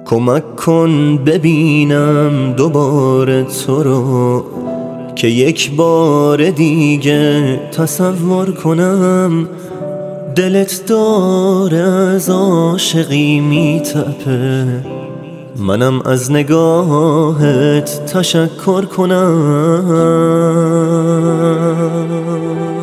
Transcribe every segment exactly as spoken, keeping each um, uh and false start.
کمک کن ببینم دوباره تو رو، که یک بار دیگه تصور کنم دلت داره از عاشقی میتپه، منم از نگاهت تشکر کنم.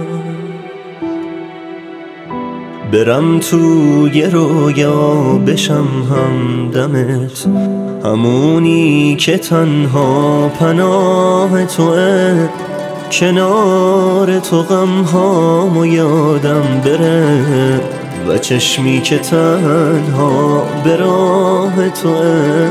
برم توی رویا بشم همدمت، همونی که تنها پناه توه، کنار تو غم هامو یادم بره و چشمی که تنها به راه توه.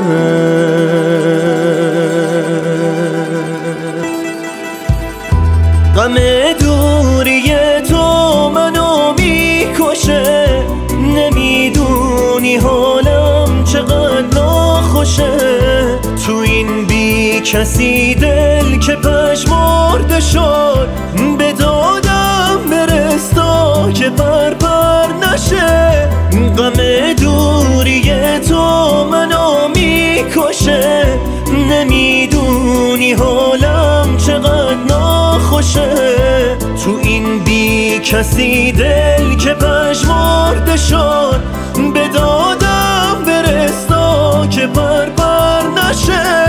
غم دوری تو منو میکشه، نمیدونی حالم چقدر ناخوشه، تو این بی کسی دل که پژمرده شد، به دادم برس تا که پر پر نشه. غم دوری تو منو میکشه، نمیدونی حالم چقدر ناخوشه، تو این بی کسی دل که پژمرده شد، به دادم برس تا که پر پر نشه.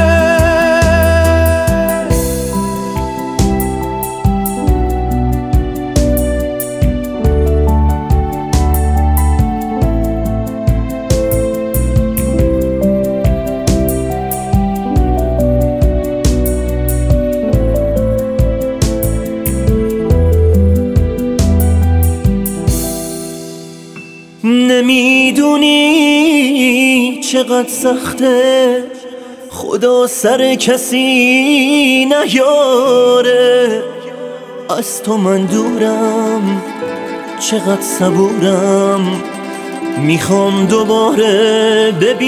نمیدونی چقدر سخته، خدا سر کسی نیاره، از تو من دورم چقدر صبورم، میخوام دوباره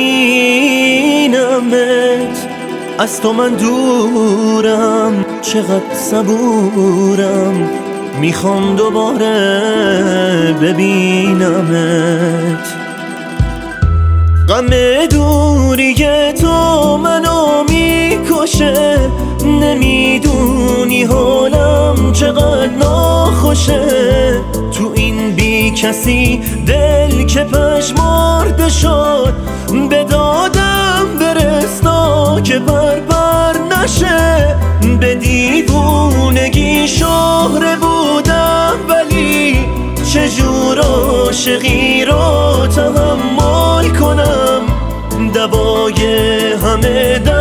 ببینمت، از تو من دورم چقدر صبورم، میخوام دوباره ببینمت. غم دوری تو منو میکشه، نمیدونی حالم چقدر ناخوشه، تو این بی کسی دل که پژمرده شد، به دادم برس تا که پر پر نشه. به دیوونگی شهره بودم، ولی چجور عاشقی رو تحمل کنم، دوای همه